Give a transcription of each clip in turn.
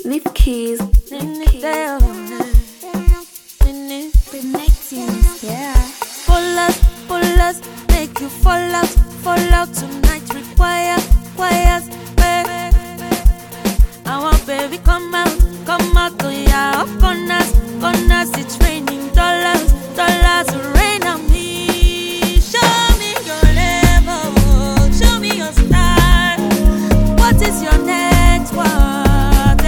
Leaf keys. Yeah. Pull us, make you fall out tonight. Requires, I want baby come out, oh yeah, up on us, it's raining dollars, rain on me. Show me your level, show me your style. What is your net worth?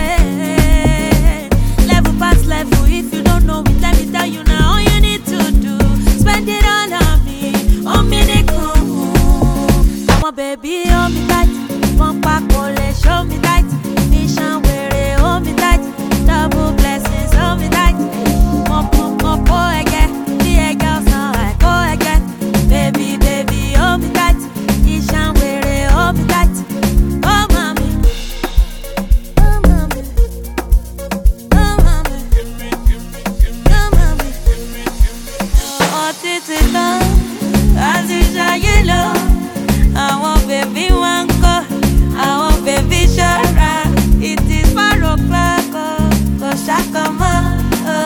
Level past level, if you don't know it, let me tell you now. All you need to do, spend it all on me, the cool. I want baby, hold me tight, pump back, show me tight. Mission where hold me tight, double blessings, hold me tight. More, again, the girls now I go again. Baby, hold me tight. Mission where hold me tight. Oh mommy, oh mommy, oh mommy, oh mommy. Oh titi long, as is a yellow. I want baby one go, I want baby sure. It is 4 o'clock, go shakama,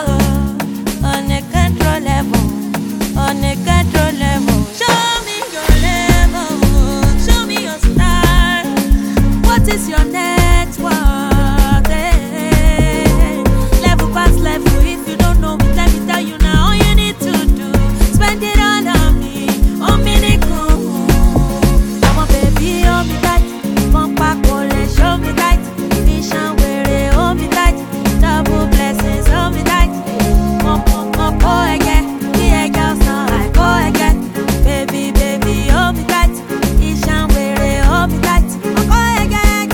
uncontrollable. Show me your level, show me your style. What is your net worth? Level past level, if you don't know me, let me tell you now. All you need to do, spend it all on me, the cool. I want baby, hold me tight, pump back, show me tight. Mission where hold me tight, double blessings, hold me tight. More, again, the girls now I go again. Baby, hold me tight. Mission where hold me tight. I go again,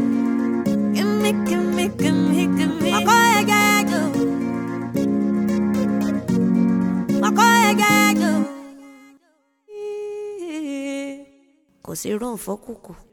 give me. I go again, Kò sí room fọ́kùkù.